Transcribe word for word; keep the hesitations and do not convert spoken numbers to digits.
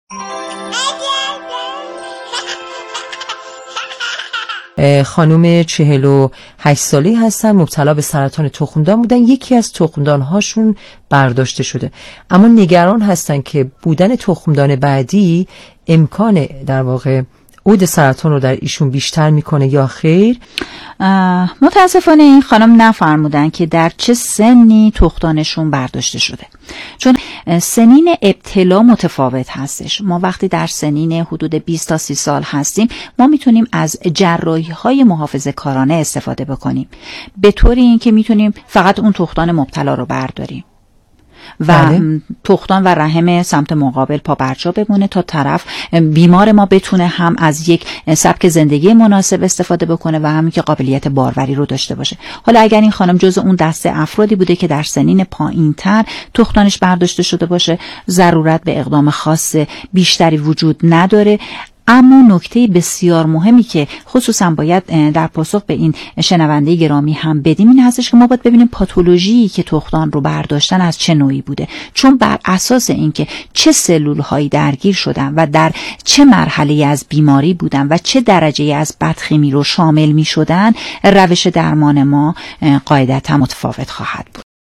خانم چهل و هشت ساله هستن، مبتلا به سرطان تخمدان بودن. یکی از تخمدان هاشون برداشته شده، اما نگران هستن که بودن تخمدان بعدی امکان در واقع عود سرطان رو در ایشون بیشتر میکنه یا خیر. متاسفانه این خانم نفرمودن که در چه سنی تخمدانشون برداشته شده، چون سنین ابتلا متفاوت هستش. ما وقتی در سنین حدود بیست تا سی سال هستیم، ما میتونیم از جراحی های محافظه کارانه استفاده بکنیم، به طوری این که میتونیم فقط اون تخمدان مبتلا رو برداریم و بله. تخمدان و رحم سمت مقابل پا برجا بمونه تا طرف بیمار ما بتونه هم از یک سبک زندگی مناسب استفاده بکنه و همین که قابلیت باروری رو داشته باشه. حالا اگر این خانم جزء اون دسته افرادی بوده که در سنین پایین‌تر تخمدانش برداشته شده باشه، ضرورت به اقدام خاص بیشتری وجود نداره. اما نکته بسیار مهمی که خصوصا باید در پاسخ به این شنونده گرامی هم بدیم این هستش که ما باید ببینیم پاتولوژی که تخمدان رو برداشتن از چه نوعی بوده، چون بر اساس اینکه چه سلول هایی درگیر شدن و در چه مرحله از بیماری بودن و چه درجه از بدخیمی رو شامل می شدن، روش درمان ما قاعدتا متفاوت خواهد بود.